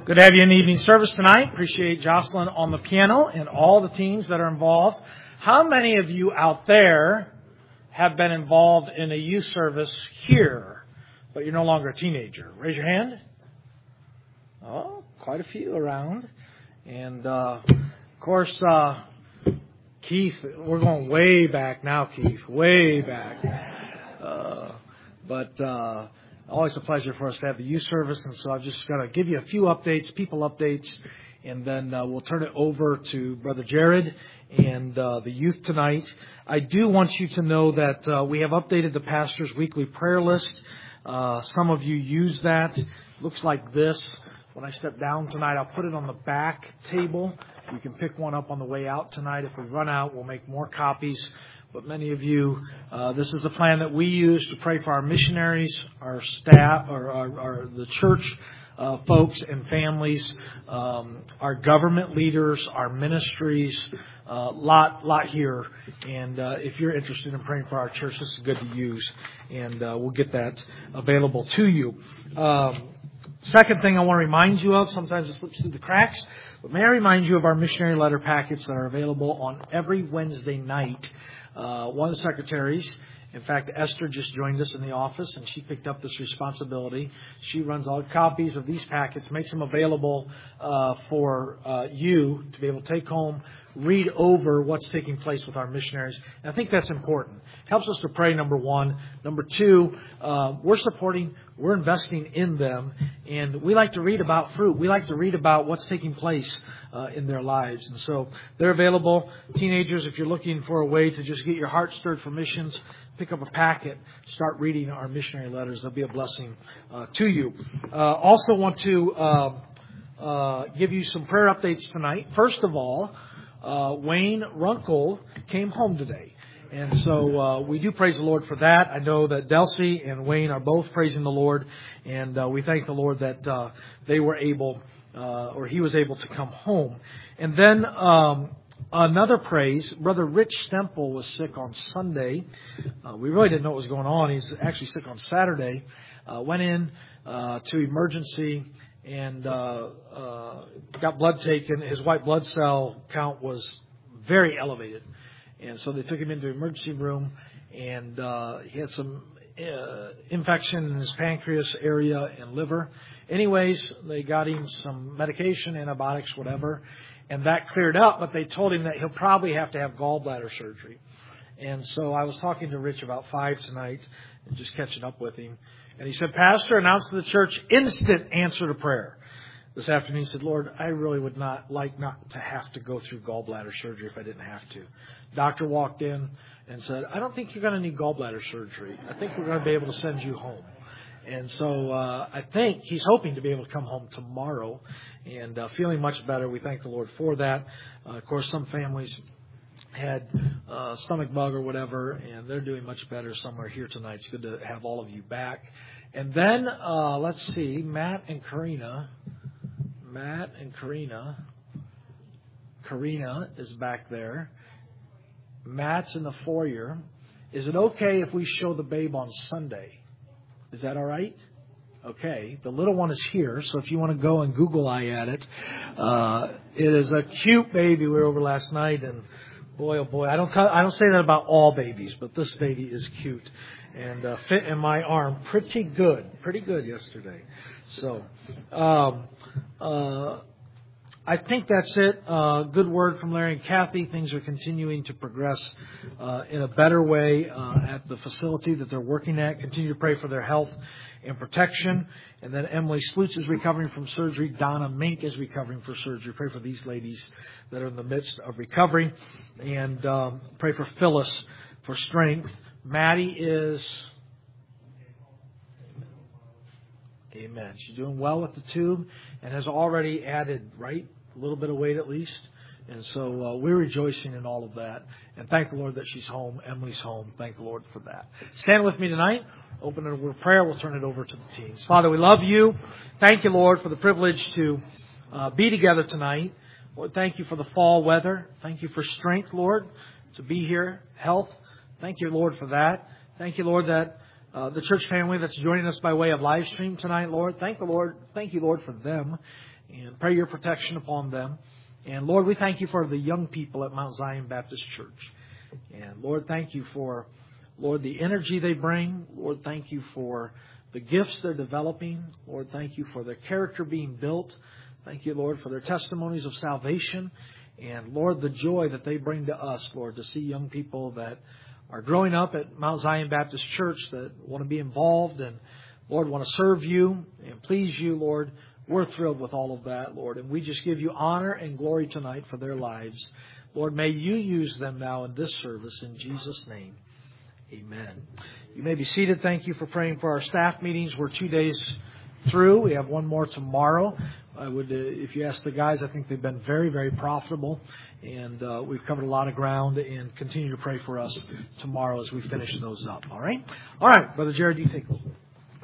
Good to have you in the evening service tonight. Appreciate Jocelyn on the piano and all the teams that are involved. How many of you out there have been involved in a youth service here, but you're no longer a teenager? Raise your hand. Oh, quite a few around. And, of course, Keith, we're going way back now, Keith, way back. But always a pleasure for us to have the youth service, and so I've just got to give you a few updates, people updates, and then we'll turn it over to Brother Jared and the youth tonight. I do want you to know that we have updated the pastor's weekly prayer list. Some of you use that. It looks like this. When I step down tonight, I'll put it on the back table. You can pick one up on the way out tonight. If we run out, we'll make more copies. But many of you, this is the plan that we use to pray for our missionaries, our staff, or the church folks and families, our government leaders, our ministries, lot here. And if you're interested in praying for our church, this is good to use, and we'll get that available to you. Second thing I want to remind you of, sometimes it slips through the cracks, but may I remind you of our missionary letter packets that are available on every Wednesday night. One of the secretaries, in fact, Esther just joined us in the office, and she picked up this responsibility. She runs all copies of these packets, makes them available for you to be able to take home, read over what's taking place with our missionaries. And I think that's important. Helps us to pray, number one. Number two, we're investing in them, and we like to read about fruit. We like to read about what's taking place in their lives. And so they're available. Teenagers, if you're looking for a way to just get your heart stirred for missions, pick up a packet, start reading our missionary letters. They'll be a blessing to you. Also want to give you some prayer updates tonight. First of all, Wayne Runkle came home today. And so we do praise the Lord for that. I know that Delcy and Wayne are both praising the Lord. And we thank the Lord that they were able, or he was able to come home. And then another praise, Brother Rich Stemple was sick on Sunday. We really didn't know what was going on. He's actually sick on Saturday. Went in to emergency and got blood taken. His white blood cell count was very elevated. And so they took him into the emergency room, and he had some infection in his pancreas area and liver. Anyways, they got him some medication, antibiotics, whatever, and that cleared up, but they told him that he'll probably have to have gallbladder surgery. And so I was talking to Rich about 5 tonight and just catching up with him. And he said, Pastor, announced to the church, instant answer to prayer. This afternoon he said, Lord, I really would not to have to go through gallbladder surgery if I didn't have to. Doctor walked in and said, I don't think you're going to need gallbladder surgery. I think we're going to be able to send you home. And so I think he's hoping to be able to come home tomorrow and feeling much better. We thank the Lord for that. Of course, some families had stomach bug or whatever, and they're doing much better. Some are here tonight. It's good to have all of you back. And then, let's see, Matt and Karina. Karina is back there. Matt's in the foyer. Is it okay if we show the babe on Sunday? Is that all right? Okay. The little one is here, so if you want to go and Google eye at it. It is a cute baby. We were over last night, and boy, oh boy. I don't say that about all babies, but this baby is cute and fit in my arm pretty good yesterday. So, I think that's it. Good word from Larry and Kathy. Things are continuing to progress in a better way at the facility that they're working at. Continue to pray for their health and protection. And then Emily Slutz is recovering from surgery. Donna Mink is recovering from surgery. Pray for these ladies that are in the midst of recovery. And pray for Phyllis for strength. Maddie is... Amen. She's doing well with the tube and has already added, right, a little bit of weight at least. And so we're rejoicing in all of that. And thank the Lord that she's home. Emily's home. Thank the Lord for that. Stand with me tonight. Open it with prayer. We'll turn it over to the teens. Father, we love you. Thank you, Lord, for the privilege to be together tonight. Lord, thank you for the fall weather. Thank you for strength, Lord, to be here. Health. Thank you, Lord, for that. Thank you, Lord, that the church family that's joining us by way of live stream tonight, Lord. Thank you, Lord, for them, and pray your protection upon them. And Lord, we thank you for the young people at Mount Zion Baptist Church. And Lord, thank you for, Lord, the energy they bring. Lord, thank you for the gifts they're developing. Lord, thank you for their character being built. Thank you, Lord, for their testimonies of salvation. And Lord, the joy that they bring to us, Lord, to see young people that are growing up at Mount Zion Baptist Church that want to be involved and, Lord, want to serve you and please you, Lord. We're thrilled with all of that, Lord. And we just give you honor and glory tonight for their lives. Lord, may you use them now in this service. In Jesus' name, amen. You may be seated. Thank you for praying for our staff meetings. We're 2 days through. We have one more tomorrow. I would, if you ask the guys, I think they've been very, very profitable. And we've covered a lot of ground, and continue to pray for us tomorrow as we finish those up. All right? All right, Brother Jared, you take over.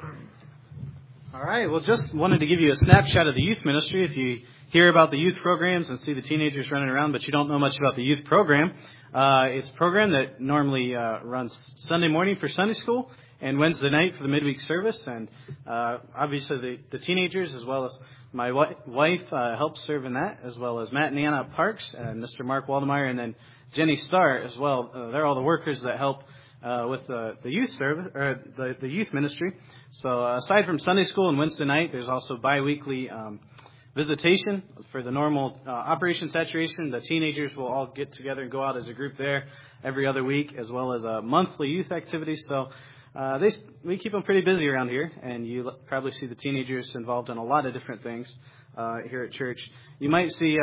All right. Well, just wanted to give you a snapshot of the youth ministry. If you hear about the youth programs and see the teenagers running around, but you don't know much about the youth program, it's a program that normally runs Sunday morning for Sunday school and Wednesday night for the midweek service. And obviously the teenagers, as well as my wife, helps serve in that, as well as Matt and Anna Parks and Mr. Mark Waldemeyer, and then Jenny Starr as well. They're all the workers that help with the youth service, or the youth ministry. So aside from Sunday school and Wednesday night, there's also biweekly visitation for the normal Operation Saturation. The teenagers will all get together and go out as a group there every other week, as well as a monthly youth activity. So we keep them pretty busy around here, and you probably see the teenagers involved in a lot of different things here at church. You might see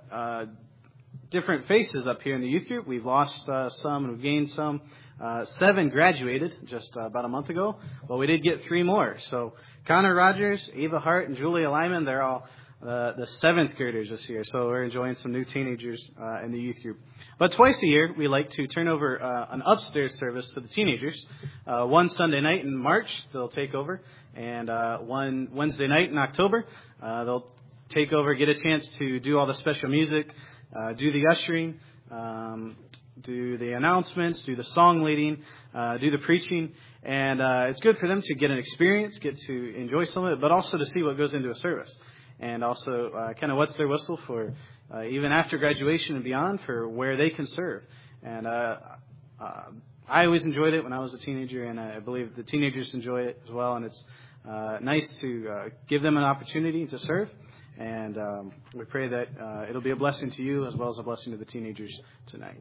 different faces up here in the youth group. We've lost some and we've gained some. 7 graduated just about a month ago, but we did get 3 more. So Connor Rogers, Ava Hart, and Julia Lyman, they're all the 7th graders this year. So we're enjoying some new teenagers in the youth group. But twice a year, we like to turn over an upstairs service to the teenagers. One Sunday night in March, they'll take over, and one Wednesday night in October, they'll take over, get a chance to do all the special music, do the ushering, do the announcements, do the song leading, do the preaching. And it's good for them to get an experience, get to enjoy some of it, but also to see what goes into a service. And also kind of what's their whistle for even after graduation and beyond, for where they can serve. And I always enjoyed it when I was a teenager, and I believe the teenagers enjoy it as well. And it's nice to give them an opportunity to serve. And we pray that it'll be a blessing to you as well as a blessing to the teenagers tonight.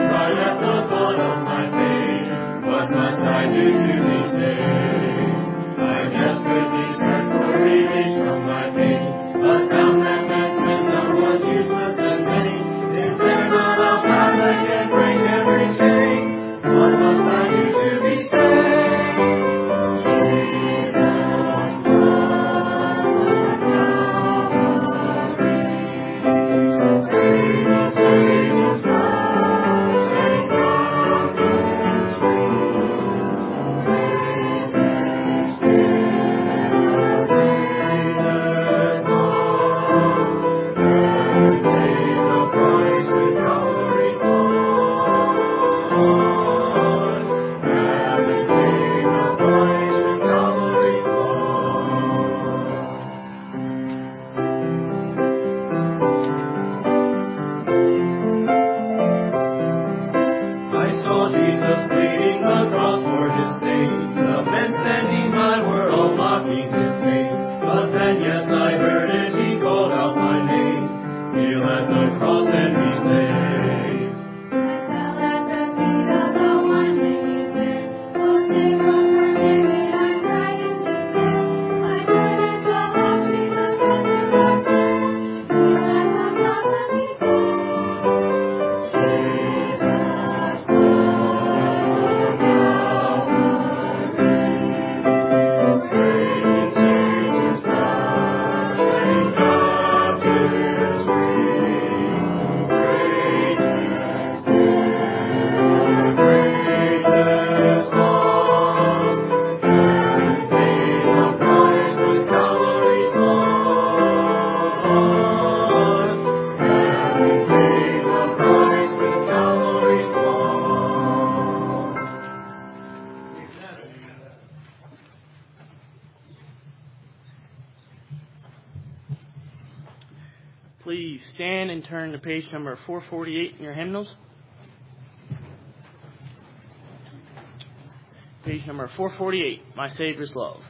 What must I do to be saved? and turn to page number 448 in your hymnals. Page number 448, My Savior's Love.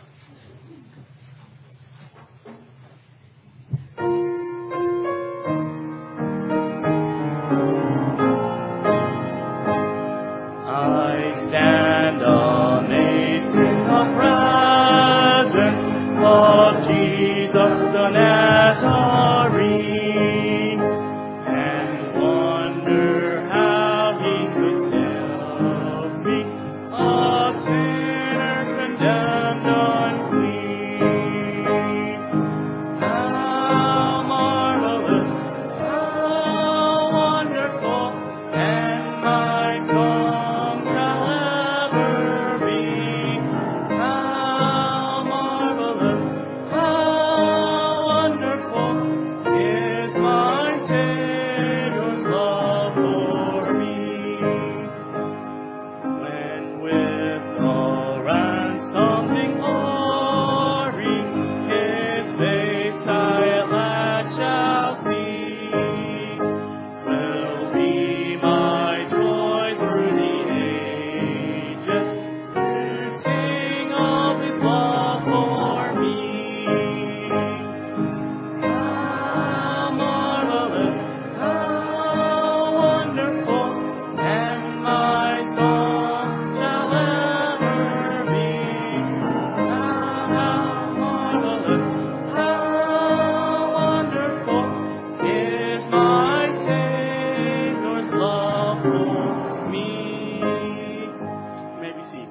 I stand amazed in the presence of Jesus the Nazarene, and wonder how he could tell me, a sinner condemned unclean. How marvelous, how wonderful, and my song shall ever be. How marvelous, how wonderful is my Savior's love for me. When with all ransoming glory His face I at last shall see, 'twill be my joy through the ages to sing of His love for me. How marvelous, how wonderful, and my song shall ever be. How marvelous, how wonderful is my Savior's love for me. You may be seated.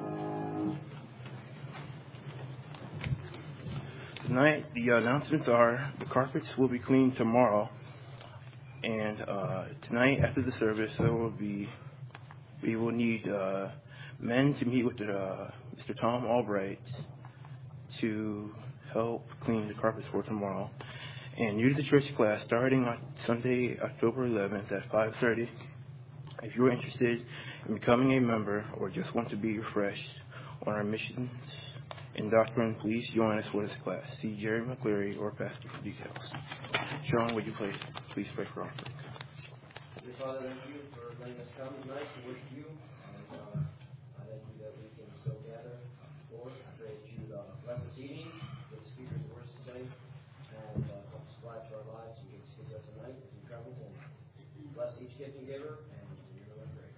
Tonight, the announcements are the carpets will be cleaned tomorrow, and tonight after the service, we will need men to meet with Mr. Tom Albright to help clean the carpets for tomorrow. And new to the church class, starting on Sunday, October 11th at 5:30. If you're interested in becoming a member or just want to be refreshed on our missions and doctrine, please join us for this class. See Jerry McCleary or Pastor for details. Sean, would you please pray for our offering? Dear Father, thank you for letting us come tonight to worship you. And I thank you that we can still gather. Lord, I pray that you bless this evening, give the speakers the words to say, and help us apply it to our lives and give us a night as we travel home. Bless each gift and giver, and in your name I pray.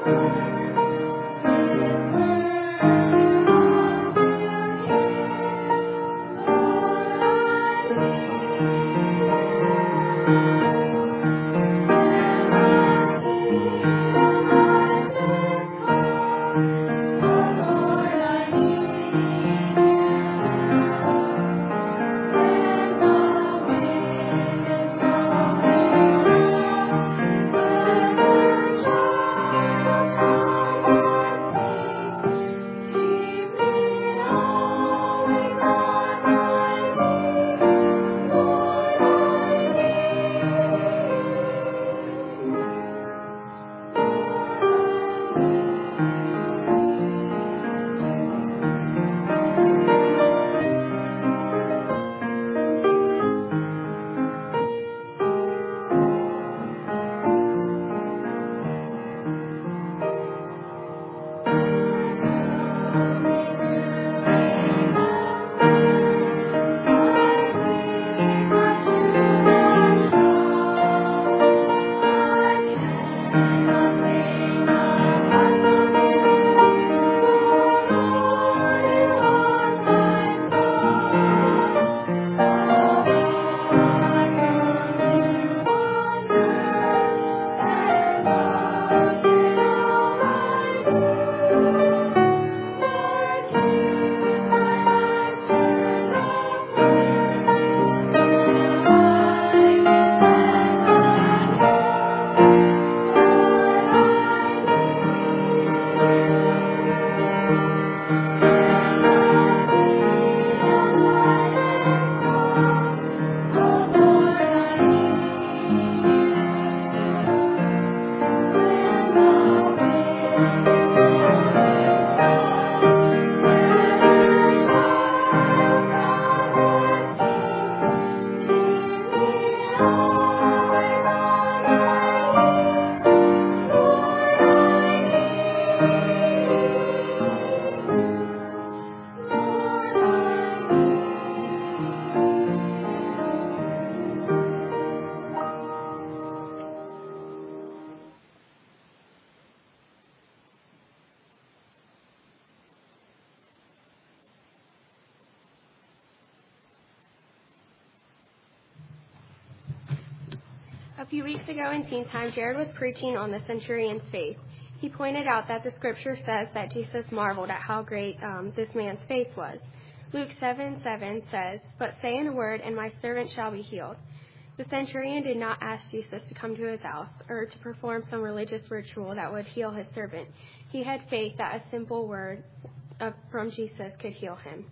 A few weeks ago in Teen Time, Jared was preaching on the centurion's faith. He pointed out that the scripture says that Jesus marveled at how great this man's faith was. Luke 7:7 says, "But say in a word, and my servant shall be healed." The centurion did not ask Jesus to come to his house or to perform some religious ritual that would heal his servant. He had faith that a simple word from Jesus could heal him.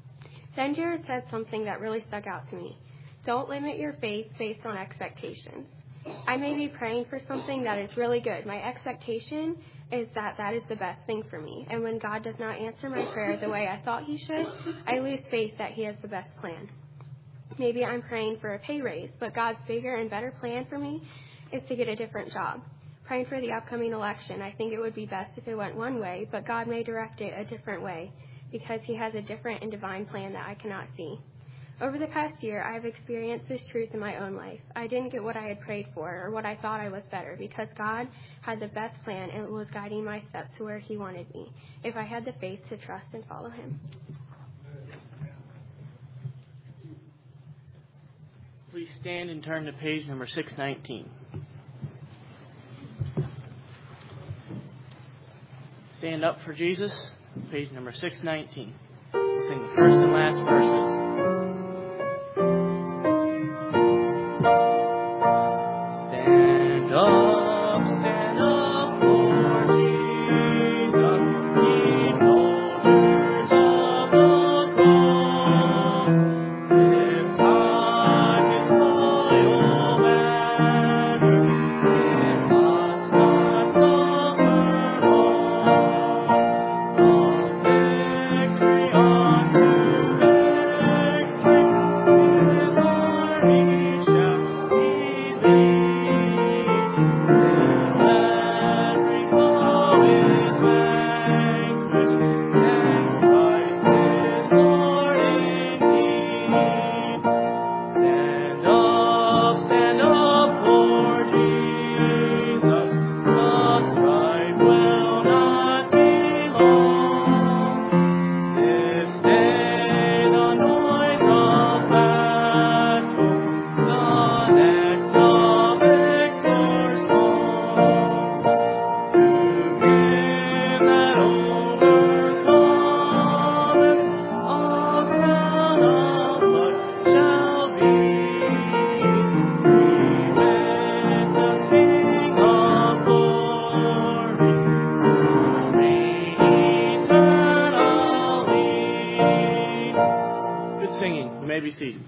Then Jared said something that really stuck out to me. Don't limit your faith based on expectations. I may be praying for something that is really good. My expectation is that that is the best thing for me. And when God does not answer my prayer the way I thought he should, I lose faith that he has the best plan. Maybe I'm praying for a pay raise, but God's bigger and better plan for me is to get a different job. Praying for the upcoming election, I think it would be best if it went one way, but God may direct it a different way because he has a different and divine plan that I cannot see. Over the past year, I have experienced this truth in my own life. I didn't get what I had prayed for or what I thought I was better because God had the best plan and was guiding my steps to where he wanted me, if I had the faith to trust and follow him. Please stand and turn to page number 619. Stand up for Jesus, page number 619. We'll sing the first and last verses. Stand up for Jesus, ye soldiers of the cross. Lift high his royal banner, it must not suffer loss. From victory unto death, be seated.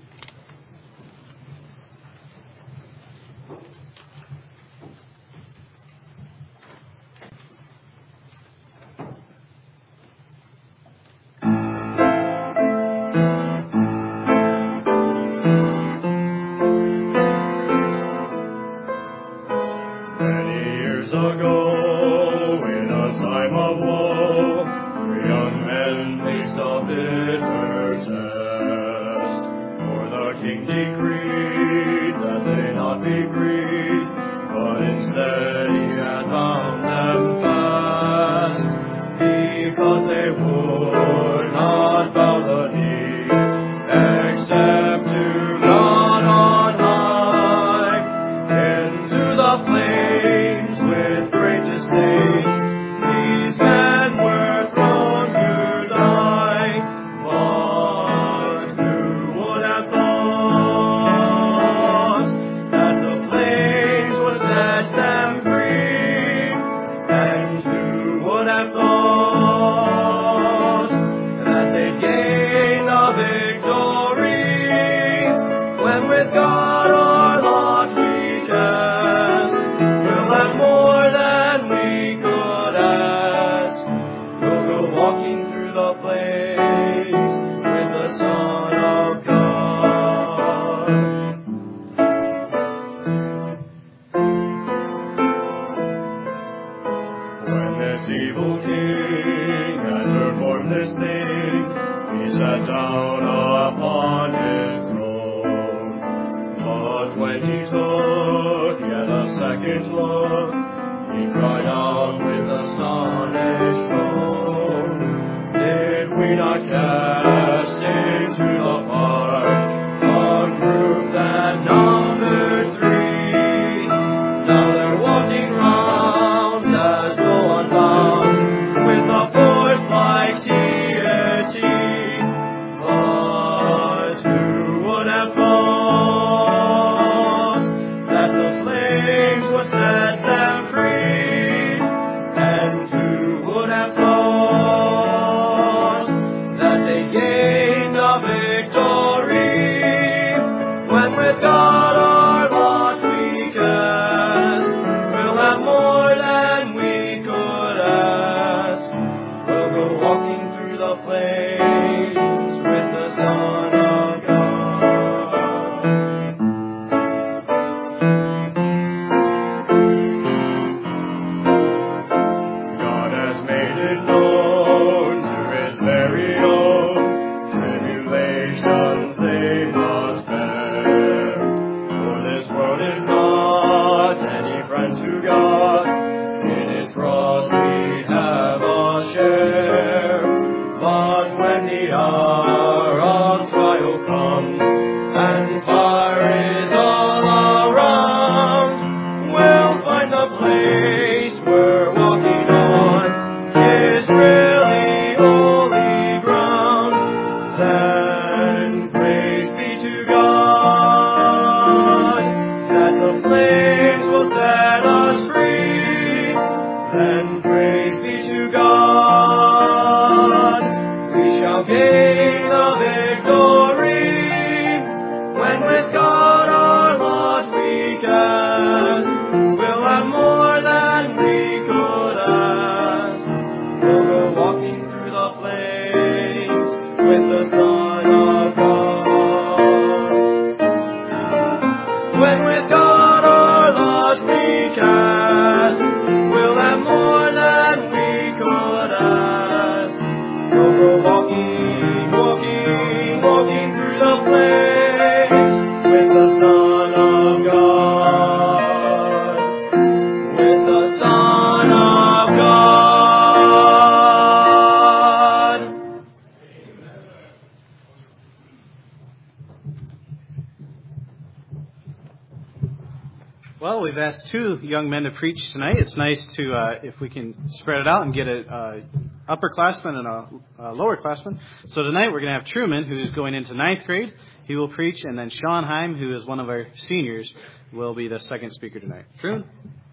Well, we've asked two young men to preach tonight. It's nice to, if we can spread it out and get an upperclassman and a lowerclassman. So tonight we're going to have Truman, who's going into 9th grade. He will preach, and then Sean Heim, who is one of our seniors, will be the second speaker tonight. Truman?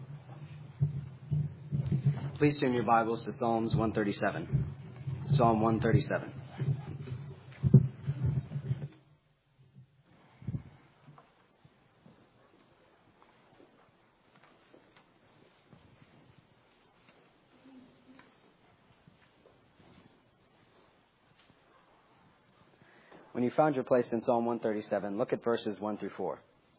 Please turn your Bibles to Psalms 137. Psalm 137. When you found your place in Psalm 137, look at verses 1 through 4.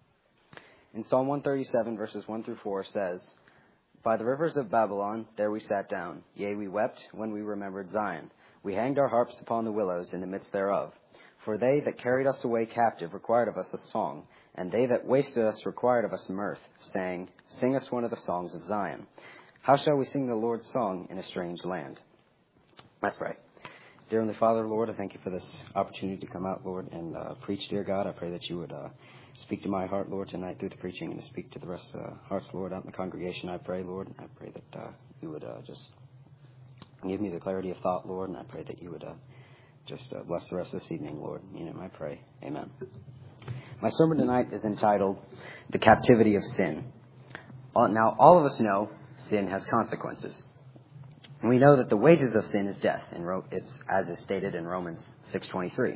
In Psalm 137, verses 1 through 4 says, "By the rivers of Babylon, there we sat down. Yea, we wept when we remembered Zion. We hanged our harps upon the willows in the midst thereof. For they that carried us away captive required of us a song, and they that wasted us required of us mirth, saying, Sing us one of the songs of Zion. How shall we sing the Lord's song in a strange land?" Let's pray. Dear Heavenly Father, Lord, I thank you for this opportunity to come out, Lord, and preach, dear God. I pray that you would speak to my heart, Lord, tonight through the preaching, and to speak to the rest of the hearts, Lord, out in the congregation. I pray, Lord, I pray that you would just give me the clarity of thought, Lord, and I pray that you would just bless the rest of this evening, Lord. In it I pray. Amen. My sermon tonight is entitled, "The Captivity of Sin." Now, all of us know sin has consequences. We know that the wages of sin is death, as is stated in Romans 6:23.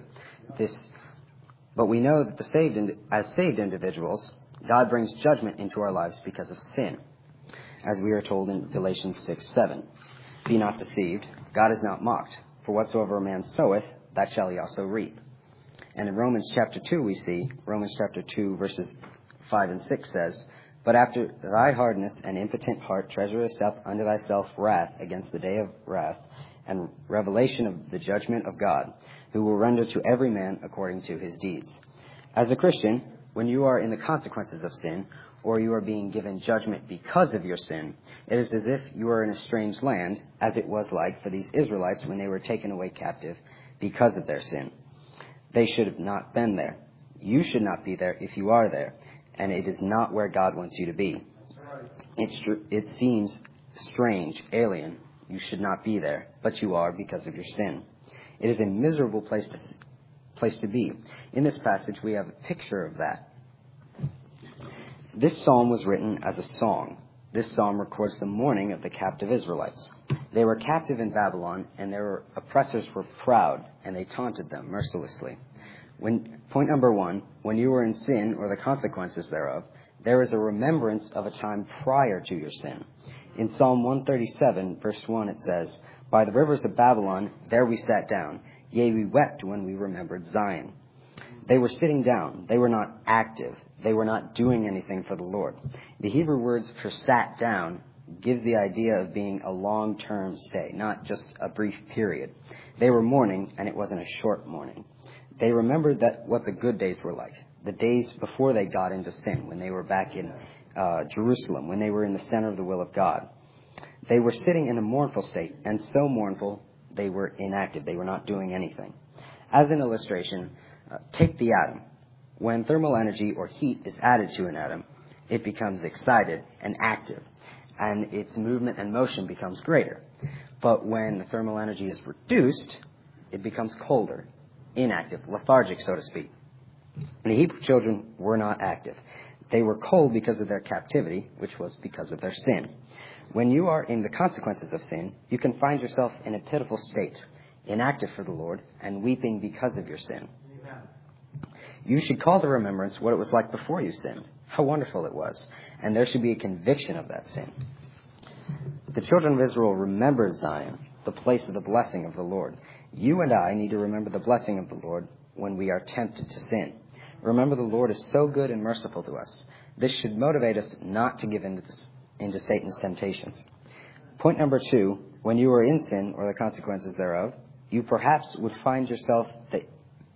But we know that as saved individuals, God brings judgment into our lives because of sin, as we are told in Galatians 6:7. "Be not deceived, God is not mocked. For whatsoever a man soweth, that shall he also reap." And in Romans chapter 2 we see, Romans chapter 2 verses 5 and 6 says, "But after thy hardness and impotent heart treasurest up unto thyself wrath against the day of wrath and revelation of the judgment of God, who will render to every man according to his deeds." As a Christian, when you are in the consequences of sin, or you are being given judgment because of your sin, it is as if you are in a strange land, as it was like for these Israelites when they were taken away captive because of their sin. They should have not been there. You should not be there if you are there, and it is not where God wants you to be. It seems strange, alien. You should not be there, but you are because of your sin. It is a miserable place to be. In this passage, we have a picture of that. This psalm was written as a song. This psalm records the mourning of the captive Israelites. They were captive in Babylon, and their oppressors were proud, and they taunted them mercilessly. Point number 1, when you were in sin, or the consequences thereof, there is a remembrance of a time prior to your sin. In Psalm 137, verse 1, it says, "By the rivers of Babylon, there we sat down. Yea, we wept when we remembered Zion." They were sitting down. They were not active. They were not doing anything for the Lord. The Hebrew words for sat down gives the idea of being a long-term stay, not just a brief period. They were mourning, and it wasn't a short mourning. They remembered what the good days were like, the days before they got into sin, when they were back in Jerusalem, when they were in the center of the will of God. They were sitting in a mournful state, and so mournful they were inactive. They were not doing anything. As an illustration, take the atom. When thermal energy or heat is added to an atom, it becomes excited and active, and its movement and motion becomes greater. But when the thermal energy is reduced, it becomes colder, inactive, lethargic, so to speak. And the Hebrew children were not active. They were cold because of their captivity, which was because of their sin. When you are in the consequences of sin, you can find yourself in a pitiful state, inactive for the Lord, and weeping because of your sin. Amen. You should call to remembrance what it was like before you sinned, how wonderful it was, and there should be a conviction of that sin. The children of Israel remembered Zion, the place of the blessing of the Lord. You and I need to remember the blessing of the Lord when we are tempted to sin. Remember, the Lord is so good and merciful to us. This should motivate us not to give into Satan's temptations. Point number 2, when you are in sin or the consequences thereof, you perhaps would find yourself that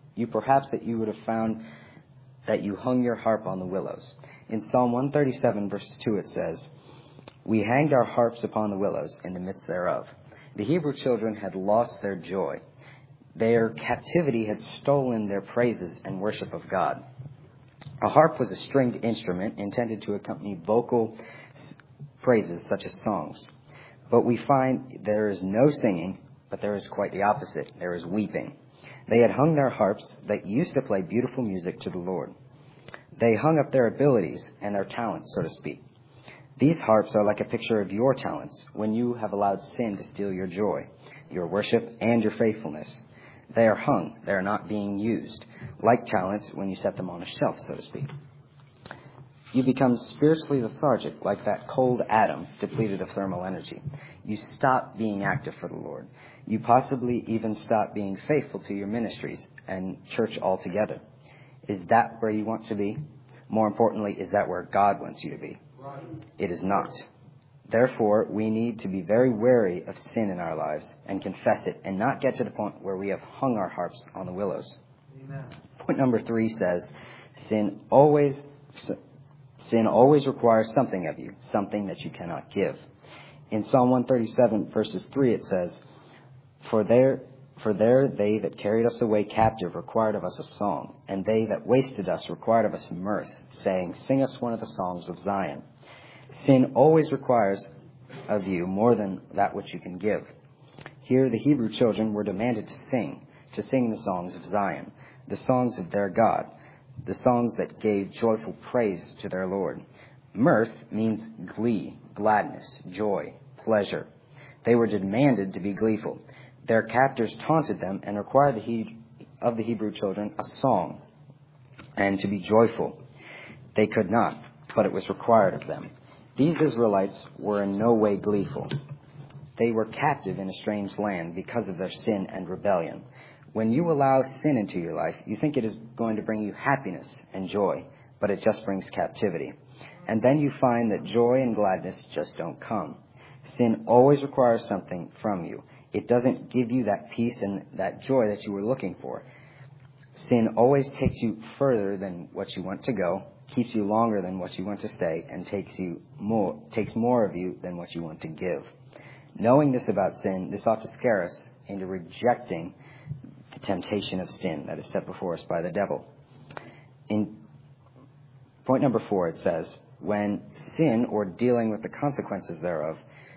you would have found that you hung your harp on the willows. In Psalm 137, verse 2, it says, "We hanged our harps upon the willows in the midst thereof." The Hebrew children had lost their joy. Their captivity had stolen their praises and worship of God. A harp was a stringed instrument intended to accompany vocal praises such as songs. But we find there is no singing, but there is quite the opposite. There is weeping. They had hung their harps that used to play beautiful music to the Lord. They hung up their abilities and their talents, so to speak. These harps are like a picture of your talents when you have allowed sin to steal your joy, your worship, and your faithfulness. They are hung. They are not being used, like talents when you set them on a shelf, so to speak. You become spiritually lethargic, like that cold atom depleted of thermal energy. You stop being active for the Lord. You possibly even stop being faithful to your ministries and church altogether. Is that where you want to be? More importantly, is that where God wants you to be? Right. It is not. Therefore, we need to be very wary of sin in our lives and confess it and not get to the point where we have hung our harps on the willows. Amen. Point number 3 says, sin always requires something of you, something that you cannot give. In Psalm 137, verses 3, it says, For there they that carried us away captive required of us a song, and they that wasted us required of us mirth, saying, Sing us one of the songs of Zion. Sin always requires of you more than that which you can give. Here the Hebrew children were demanded to sing the songs of Zion, the songs of their God, the songs that gave joyful praise to their Lord. Mirth means glee, gladness, joy, pleasure. They were demanded to be gleeful. Their captors taunted them and required of the Hebrew children a song and to be joyful. They could not, but it was required of them. These Israelites were in no way gleeful. They were captive in a strange land because of their sin and rebellion. When you allow sin into your life, you think it is going to bring you happiness and joy, but it just brings captivity. And then you find that joy and gladness just don't come. Sin always requires something from you. It doesn't give you that peace and that joy that you were looking for. Sin always takes you further than what you want to go, keeps you longer than what you want to stay, and takes more of you than what you want to give. Knowing this about sin, this ought to scare us into rejecting the temptation of sin that is set before us by the devil. In point number 4, it says, when in sin or dealing with the consequences thereof,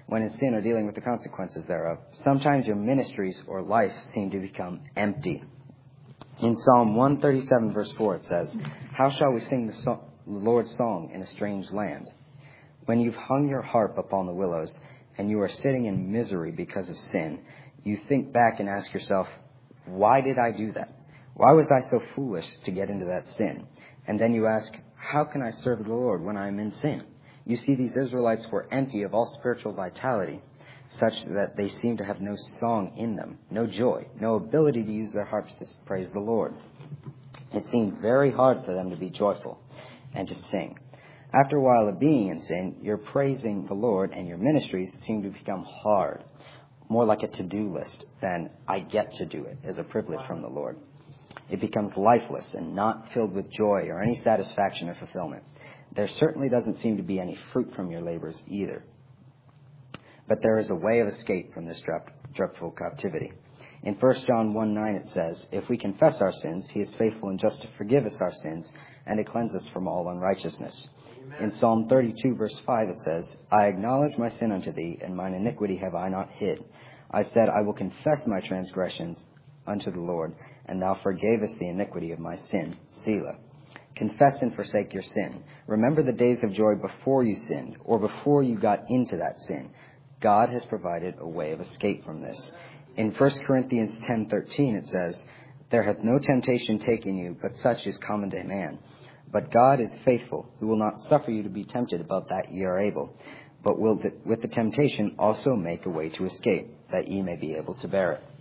sometimes your ministries or life seem to become empty. In Psalm 137, verse 4, it says, How shall we sing the Lord's song in a strange land? When you've hung your harp upon the willows and you are sitting in misery because of sin, you think back and ask yourself, why did I do that? Why was I so foolish to get into that sin? And then you ask, how can I serve the Lord when I'm in sin? You see, these Israelites were empty of all spiritual vitality, such that they seemed to have no song in them, no joy, no ability to use their harps to praise the Lord. It seemed very hard for them to be joyful and to sing. After a while of being in sin, your praising the Lord and your ministries seem to become hard, more like a to-do list than I get to do it as a privilege from the Lord. It becomes lifeless and not filled with joy or any satisfaction or fulfillment. There certainly doesn't seem to be any fruit from your labors either. But there is a way of escape from this dreadful captivity. In 1 John 1:9 it says, If we confess our sins, he is faithful and just to forgive us our sins and to cleanse us from all unrighteousness. Amen. In Psalm 32, verse 5 it says, I acknowledge my sin unto thee, and mine iniquity have I not hid. I said, I will confess my transgressions unto the Lord, and thou forgavest the iniquity of my sin. Selah. Confess and forsake your sin. Remember the days of joy before you sinned, or before you got into that sin. God has provided a way of escape from this. In 1 Corinthians 10:13 it says, There hath no temptation taken you, but such is common to man. But God is faithful, who will not suffer you to be tempted above that ye are able, but will with the temptation also make a way to escape, that ye may be able to bear it.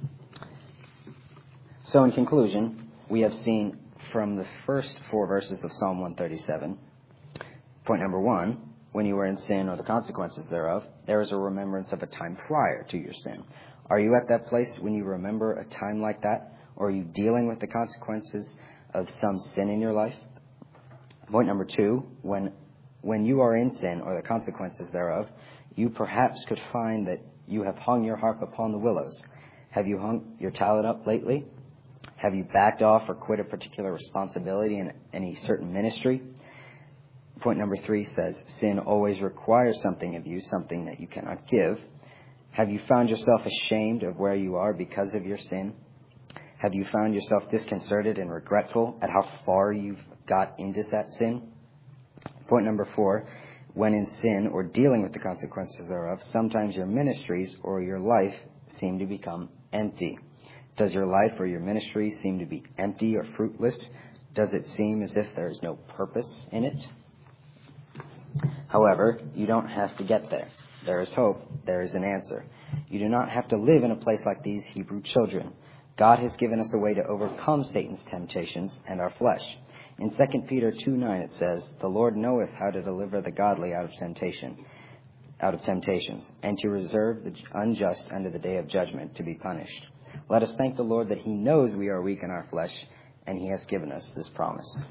So in conclusion, we have seen from the first 4 verses of Psalm 137, point number 1, when you were in sin or the consequences thereof, there is a remembrance of a time prior to your sin. Are you at that place when you remember a time like that? Or are you dealing with the consequences of some sin in your life? Point number 2, when you are in sin or the consequences thereof, you perhaps could find that you have hung your harp upon the willows. Have you hung your talent up lately? Have you backed off or quit a particular responsibility in any certain ministry? Point number 3 says, sin always requires something of you, something that you cannot give. Have you found yourself ashamed of where you are because of your sin? Have you found yourself disconcerted and regretful at how far you've got into that sin? Point number 4, when in sin or dealing with the consequences thereof, sometimes your ministries or your life seem to become empty. Does your life or your ministry seem to be empty or fruitless? Does it seem as if there is no purpose in it? However, you don't have to get there. There is hope. There is an answer. You do not have to live in a place like these Hebrew children. God has given us a way to overcome Satan's temptations and our flesh. In 2 Peter 2:9 it says, "The Lord knoweth how to deliver the godly out of temptations, and to reserve the unjust unto the day of judgment to be punished." Let us thank the Lord that he knows we are weak in our flesh, and he has given us this promise.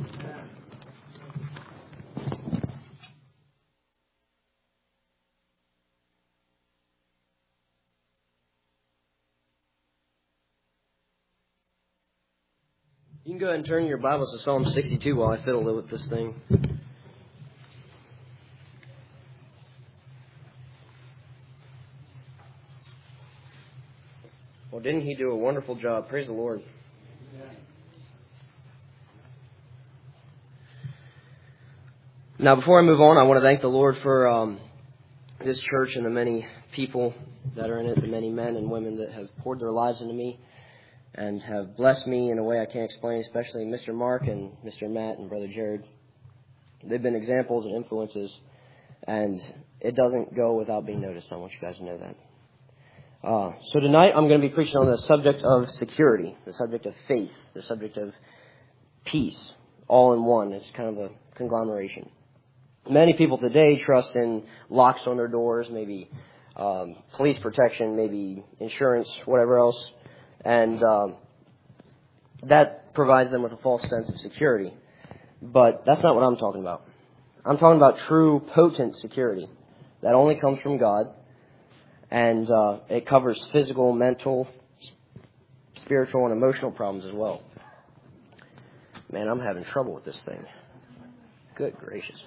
You can go ahead and turn your Bibles to Psalm 62 while I fiddle with this thing. Well, didn't he do a wonderful job? Praise the Lord. Now, before I move on, I want to thank the Lord for this church and the many people that are in it, the many men and women that have poured their lives into me and have blessed me in a way I can't explain, especially Mr. Mark and Mr. Matt and Brother Jared. They've been examples and influences, and it doesn't go without being noticed. I want you guys to know that. So tonight I'm going to be preaching on the subject of security, the subject of faith, the subject of peace, all in one. It's kind of a conglomeration. Many people today trust in locks on their doors, maybe police protection, maybe insurance, whatever else, and that provides them with a false sense of security. But that's not what I'm talking about. I'm talking about true, potent security that only comes from God, and it covers physical, mental, spiritual, and emotional problems as well. Man, I'm having trouble with this thing. Good gracious.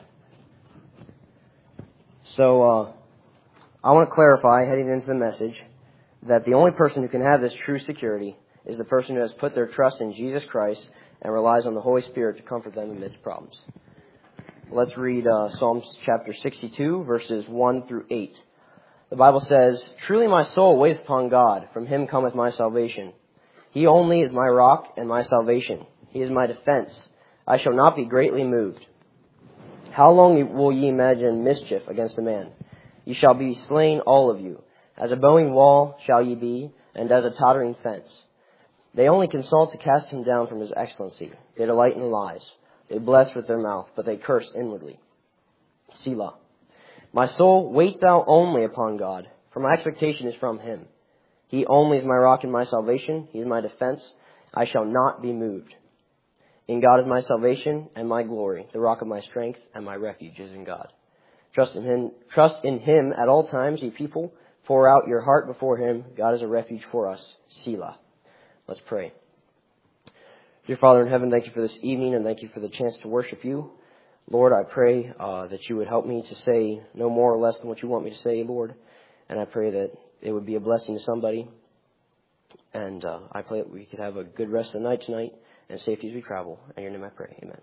So I want to clarify, heading into the message, that the only person who can have this true security is the person who has put their trust in Jesus Christ and relies on the Holy Spirit to comfort them amidst problems. Let's read Psalms chapter 62, verses 1 through 8. The Bible says, "Truly my soul waiteth upon God, from him cometh my salvation. He only is my rock and my salvation. He is my defense. I shall not be greatly moved. How long will ye imagine mischief against a man? Ye shall be slain all of you. As a bowing wall shall ye be, and as a tottering fence. They only consult to cast him down from his excellency. They delight in lies. They bless with their mouth, but they curse inwardly. Selah. My soul, wait thou only upon God, for my expectation is from him. He only is my rock and my salvation. He is my defense. I shall not be moved. In God is my salvation and my glory. The rock of my strength and my refuge is in God. Trust in him at all times, ye people. Pour out your heart before him. God is a refuge for us. Selah. Let's pray. Dear Father in heaven, thank you for this evening and thank you for the chance to worship you. Lord, I pray that you would help me to say no more or less than what you want me to say, Lord. And I pray that it would be a blessing to somebody. And I pray that we could have a good rest of the night tonight and safety as we travel. In your name I pray. Amen.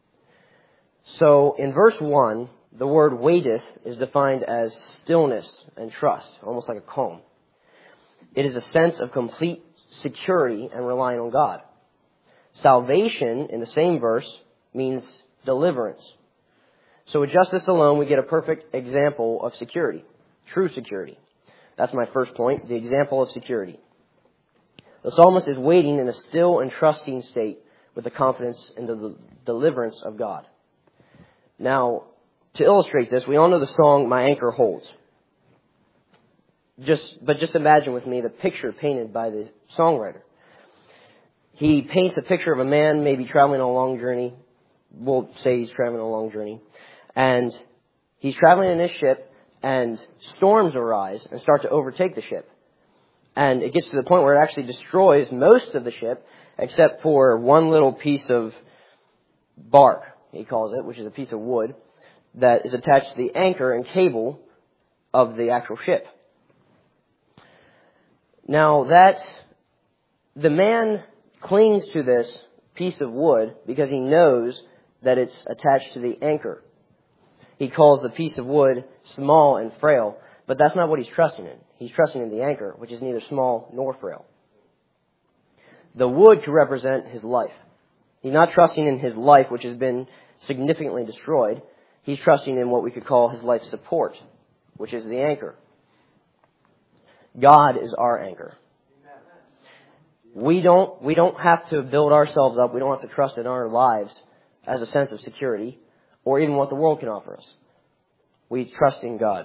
So in verse 1, the word waiteth is defined as stillness and trust, almost like a calm. It is a sense of complete security and relying on God. Salvation, in the same verse, means deliverance. So with just this alone, we get a perfect example of security, true security. That's my first point, the example of security. The psalmist is waiting in a still and trusting state with the confidence in the deliverance of God. Now, to illustrate this, we all know the song, My Anchor Holds. Just imagine with me the picture painted by the songwriter. He paints a picture of a man maybe traveling on a long journey. We'll say he's traveling on a long journey. And he's traveling in this ship, and storms arise and start to overtake the ship. And it gets to the point where it actually destroys most of the ship, except for one little piece of bark, he calls it, which is a piece of wood, that is attached to the anchor and cable of the actual ship. Now the man clings to this piece of wood because he knows that it's attached to the anchor. He calls the piece of wood small and frail, but that's not what he's trusting in. He's trusting in the anchor, which is neither small nor frail. The wood could represent his life. He's not trusting in his life, which has been significantly destroyed. He's trusting in what we could call his life support, which is the anchor. God is our anchor. We don't have to build ourselves up. We don't have to trust in our lives as a sense of security or even what the world can offer us. We trust in God.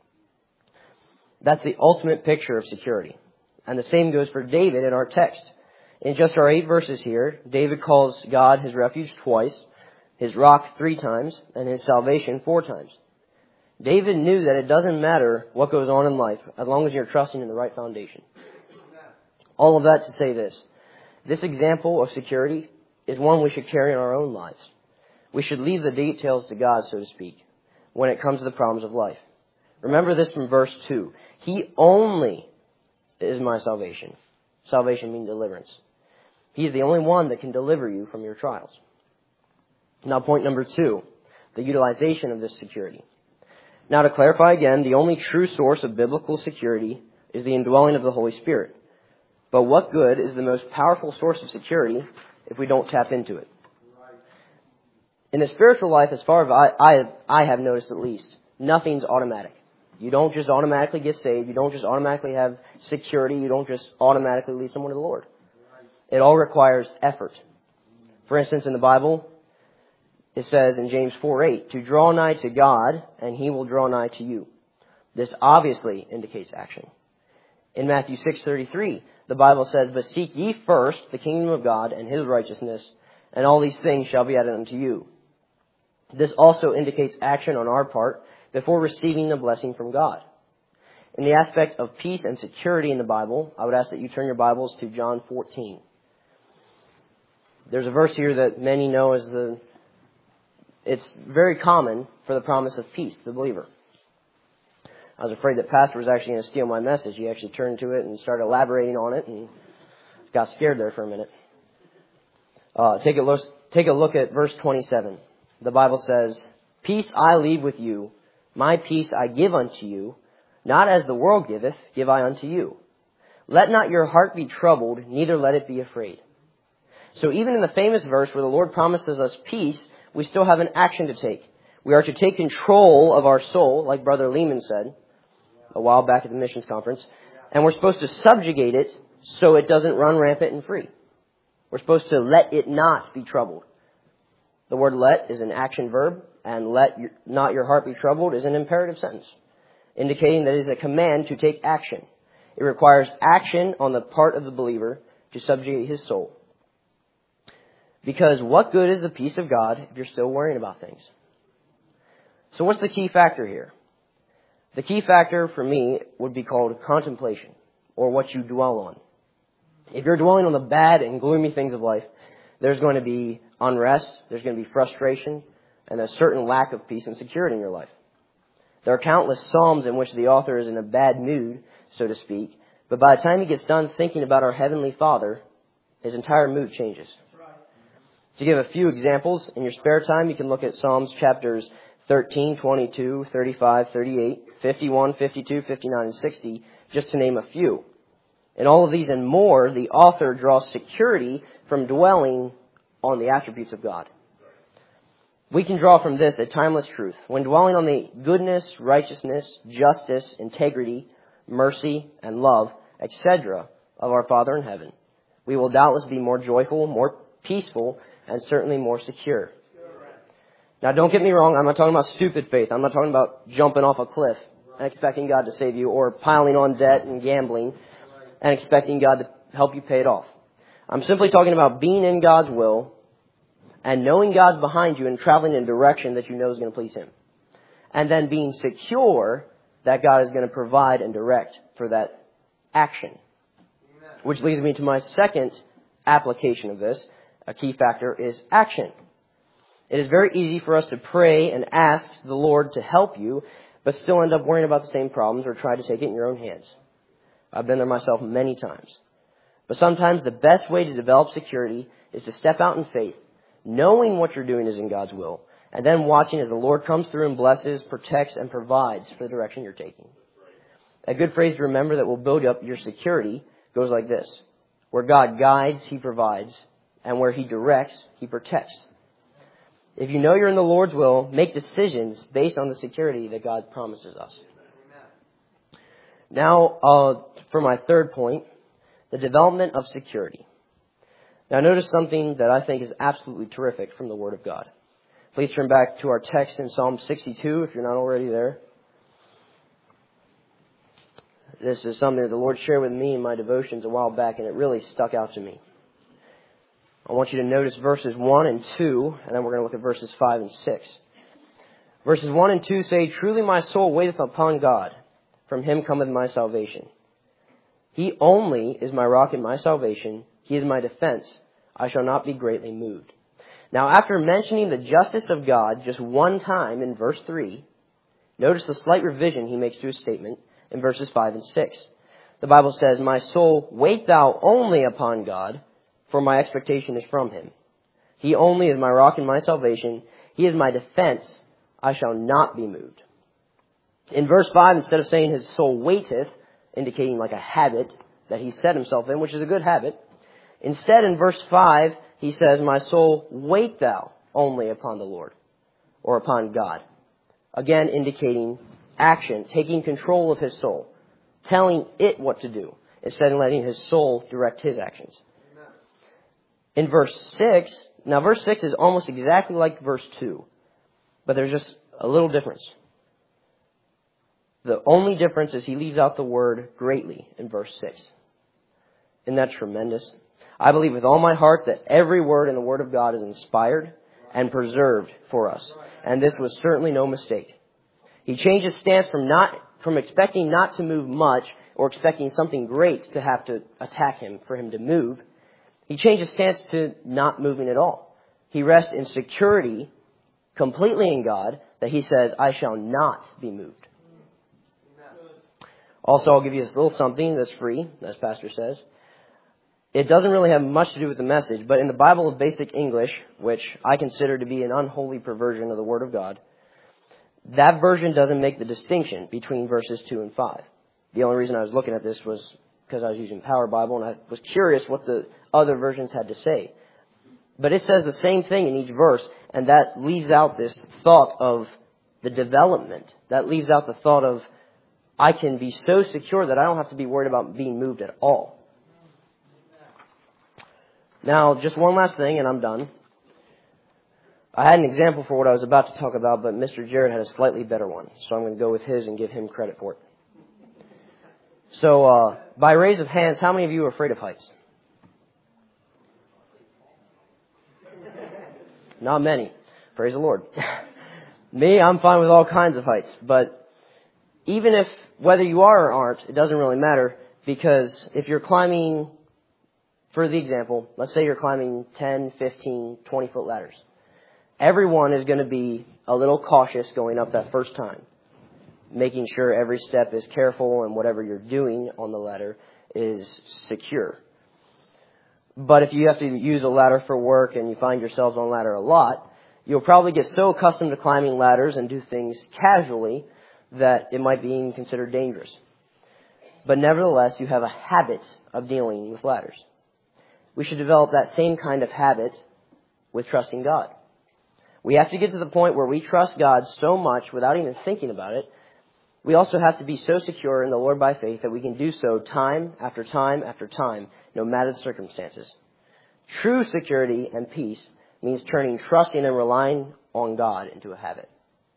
That's the ultimate picture of security. And the same goes for David in our text. In just our 8 verses here, David calls God his refuge twice, his rock 3 times, and his salvation 4 times. David knew that it doesn't matter what goes on in life as long as you're trusting in the right foundation. All of that to say this. This example of security is one we should carry in our own lives. We should leave the details to God, so to speak, when it comes to the problems of life. Remember this from verse 2. He only is my salvation. Salvation means deliverance. He is the only one that can deliver you from your trials. Now, point number 2, the utilization of this security. Now, to clarify again, the only true source of biblical security is the indwelling of the Holy Spirit. But what good is the most powerful source of security if we don't tap into it? In the spiritual life, as far as I have noticed at least, nothing's automatic. You don't just automatically get saved. You don't just automatically have security. You don't just automatically lead someone to the Lord. It all requires effort. For instance, in the Bible, it says in James 4:8, to draw nigh to God, and he will draw nigh to you. This obviously indicates action. In Matthew 6:33, the Bible says, but seek ye first the kingdom of God and his righteousness, and all these things shall be added unto you. This also indicates action on our part before receiving the blessing from God. In the aspect of peace and security in the Bible, I would ask that you turn your Bibles to John 14. There's a verse here that many know as it's very common for the promise of peace to the believer. I was afraid that Pastor was actually going to steal my message. He actually turned to it and started elaborating on it and got scared there for a minute. Take a look at verse 27. The Bible says, peace I leave with you, my peace I give unto you, not as the world giveth, give I unto you. Let not your heart be troubled, neither let it be afraid. So even in the famous verse where the Lord promises us peace, we still have an action to take. We are to take control of our soul, like Brother Lehman said a while back at the missions conference, and we're supposed to subjugate it so it doesn't run rampant and free. We're supposed to let it not be troubled. The word let is an action verb, and let not your heart be troubled is an imperative sentence, indicating that it is a command to take action. It requires action on the part of the believer to subjugate his soul. Because what good is the peace of God if you're still worrying about things? So what's the key factor here? The key factor for me would be called contemplation, or what you dwell on. If you're dwelling on the bad and gloomy things of life, there's going to be unrest, there's going to be frustration, and a certain lack of peace and security in your life. There are countless psalms in which the author is in a bad mood, so to speak, but by the time he gets done thinking about our Heavenly Father, his entire mood changes. To give a few examples, in your spare time, you can look at Psalms chapters 13, 22, 35, 38, 51, 52, 59, and 60, just to name a few. In all of these and more, the author draws security from dwelling on the attributes of God. We can draw from this a timeless truth. When dwelling on the goodness, righteousness, justice, integrity, mercy, and love, etc. of our Father in heaven, we will doubtless be more joyful, more peaceful, and certainly more secure. Now, don't get me wrong. I'm not talking about stupid faith. I'm not talking about jumping off a cliff and expecting God to save you, or piling on debt and gambling and expecting God to help you pay it off. I'm simply talking about being in God's will and knowing God's behind you and traveling in a direction that you know is going to please Him. And then being secure that God is going to provide and direct for that action. Which leads me to my second application of this. A key factor is action. It is very easy for us to pray and ask the Lord to help you, but still end up worrying about the same problems or try to take it in your own hands. I've been there myself many times. But sometimes the best way to develop security is to step out in faith, knowing what you're doing is in God's will, and then watching as the Lord comes through and blesses, protects, and provides for the direction you're taking. A good phrase to remember that will build up your security goes like this. Where God guides, He provides, and where He directs, He protects. If you know you're in the Lord's will, make decisions based on the security that God promises us. Now, for my third point, the development of security. Now, notice something that I think is absolutely terrific from the Word of God. Please turn back to our text in Psalm 62 if you're not already there. This is something that the Lord shared with me in my devotions a while back, and it really stuck out to me. I want you to notice verses 1 and 2, and then we're going to look at verses 5 and 6. Verses 1 and 2 say, "Truly my soul waiteth upon God. From him cometh my salvation. He only is my rock and my salvation. He is my defense. I shall not be greatly moved." Now, after mentioning the justice of God just one time in verse 3, notice the slight revision he makes to his statement in verses 5 and 6. The Bible says, "My soul, wait thou only upon God, for my expectation is from him. He only is my rock and my salvation. He is my defense. I shall not be moved." In verse 5, instead of saying his soul waiteth, indicating like a habit that he set himself in, which is a good habit, instead in verse 5, he says, "My soul, wait thou only upon the Lord," or upon God. Again, indicating action, taking control of his soul, telling it what to do, instead of letting his soul direct his actions. In verse 6, now verse 6 is almost exactly like verse 2, but there's just a little difference. The only difference is he leaves out the word greatly in verse 6. Isn't that tremendous? I believe with all my heart that every word in the Word of God is inspired and preserved for us. And this was certainly no mistake. He changed his stance from expecting not to move much or expecting something great to have to attack him for him to move. He changed his stance to not moving at all. He rests in security completely in God that he says, "I shall not be moved." Also, I'll give you this little something that's free, as Pastor says. It doesn't really have much to do with the message, but in the Bible of Basic English, which I consider to be an unholy perversion of the Word of God, that version doesn't make the distinction between verses 2 and 5. The only reason I was looking at this was because I was using Power Bible, and I was curious what the other versions had to say. But it says the same thing in each verse, and that leaves out this thought of the development. That leaves out the thought of, I can be so secure that I don't have to be worried about being moved at all. Now, just one last thing, and I'm done. I had an example for what I was about to talk about, but Mr. Jared had a slightly better one, so I'm going to go with his and give him credit for it. So, by raise of hands, how many of you are afraid of heights? Not many. Praise the Lord. Me, I'm fine with all kinds of heights. But even if, whether you are or aren't, it doesn't really matter. Because if you're climbing, for the example, let's say you're climbing 10, 15, 20-foot ladders. Everyone is going to be a little cautious going up that first time, making sure every step is careful and whatever you're doing on the ladder is secure. But if you have to use a ladder for work and you find yourselves on a ladder a lot, you'll probably get so accustomed to climbing ladders and do things casually that it might be even considered dangerous. But nevertheless, you have a habit of dealing with ladders. We should develop that same kind of habit with trusting God. We have to get to the point where we trust God so much without even thinking about it. We also have to be so secure in the Lord by faith that we can do so time after time after time, no matter the circumstances. True security and peace means turning trusting and relying on God into a habit.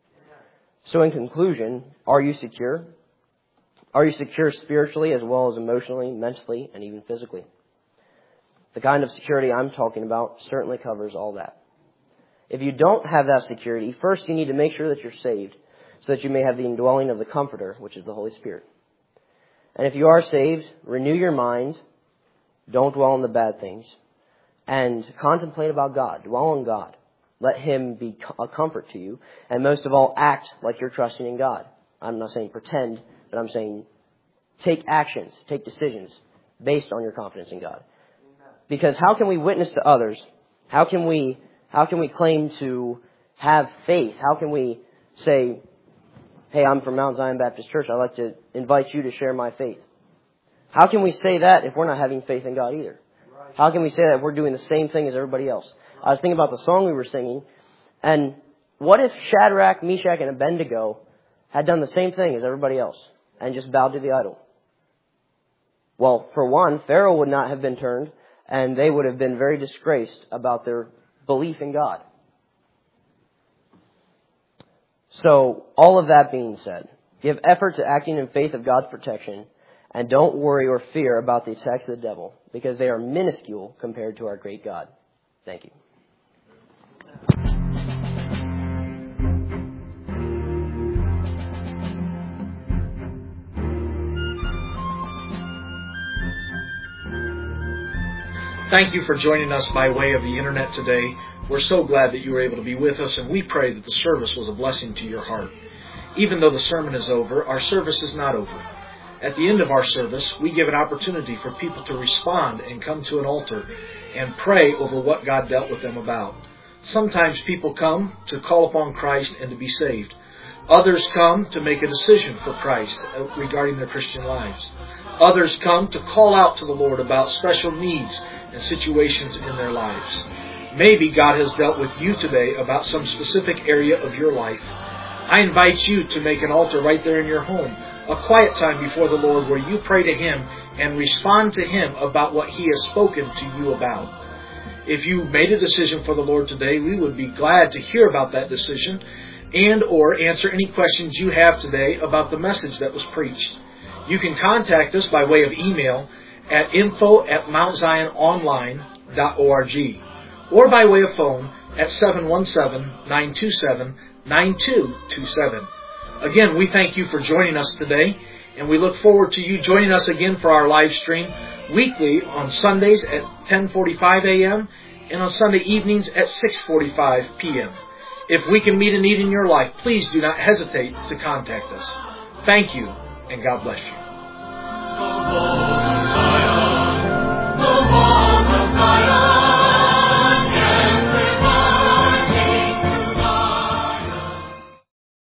So in conclusion, are you secure? Are you secure spiritually as well as emotionally, mentally, and even physically? The kind of security I'm talking about certainly covers all that. If you don't have that security, first you need to make sure that you're saved so that you may have the indwelling of the Comforter, which is the Holy Spirit. And if you are saved, renew your mind, don't dwell on the bad things, and contemplate about God, dwell on God. Let Him be a comfort to you, and most of all, act like you're trusting in God. I'm not saying pretend, but I'm saying take actions, take decisions based on your confidence in God. Because how can we witness to others? How can we claim to have faith? How can we say, hey, I'm from Mount Zion Baptist Church. I'd like to invite you to share my faith. How can we say that if we're not having faith in God either? How can we say that if we're doing the same thing as everybody else? I was thinking about the song we were singing, And what if Shadrach, Meshach, and Abednego had done the same thing as everybody else and just bowed to the idol? Well, for one, Pharaoh would not have been turned, and they would have been very disgraced about their belief in God. So, all of that being said, give effort to acting in faith of God's protection, and don't worry or fear about the attacks of the devil, because they are minuscule compared to our great God. Thank you. Thank you for joining us by way of the internet today. We're so glad that you were able to be with us, and we pray that the service was a blessing to your heart. Even though the sermon is over, our service is not over. At the end of our service, we give an opportunity for people to respond and come to an altar and pray over what God dealt with them about. Sometimes people come to call upon Christ and to be saved. Others come to make a decision for Christ regarding their Christian lives. Others come to call out to the Lord about special needs and situations in their lives. Maybe God has dealt with you today about some specific area of your life. I invite you to make an altar right there in your home, a quiet time before the Lord where you pray to Him and respond to Him about what He has spoken to you about. If you made a decision for the Lord today, we would be glad to hear about that decision and or answer any questions you have today about the message that was preached. You can contact us by way of email at info@mountziononline.org or by way of phone at 717-927-9227. Again, we thank you for joining us today, and we look forward to you joining us again for our live stream weekly on Sundays at 10:45 a.m. and on Sunday evenings at 6:45 p.m. If we can meet a need in your life, please do not hesitate to contact us. Thank you, and God bless you.